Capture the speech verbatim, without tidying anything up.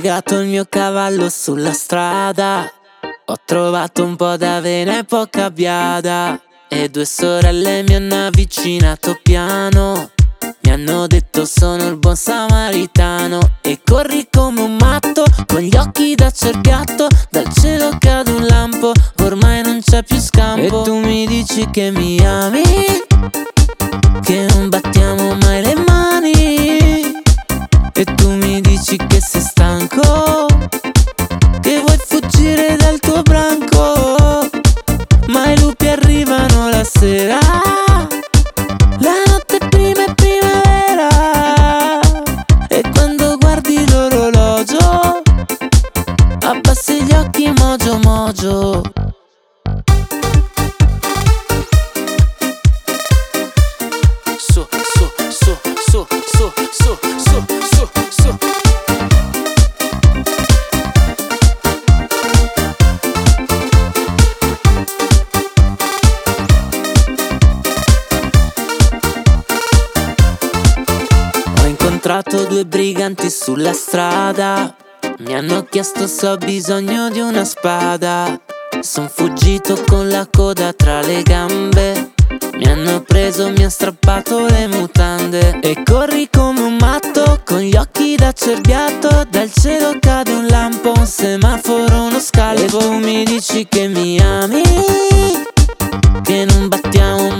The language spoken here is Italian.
pagato il mio cavallo sulla strada. Ho trovato un po' d'avena e poca biada, e due sorelle mi hanno avvicinato piano. Mi hanno detto sono il buon samaritano. E corri come un matto, con gli occhi da cerchiatto. Dal cielo cade un lampo, ormai non c'è più scampo. E tu mi dici che mi ami, che non battiamo mai le mani. E tu mi dici che sei stanco, che vuoi fuggire dal tuo branco. Ma i lupi arrivano la sera, la notte prima è primavera. E quando guardi l'orologio, abbassi gli occhi mogio mogio. Su, su, su, su, su, su, su, su, su. Ho incontrato due briganti sulla strada, mi hanno chiesto se ho bisogno di una spada. Son fuggito con la coda tra le gambe, mi hanno preso, mi han strappato le mutande. E corri come un matto, con gli occhi da cerbiatto. Dal cielo cade un lampo, un semaforo, uno scalpo. E tu mi dici che mi ami, che non battiamo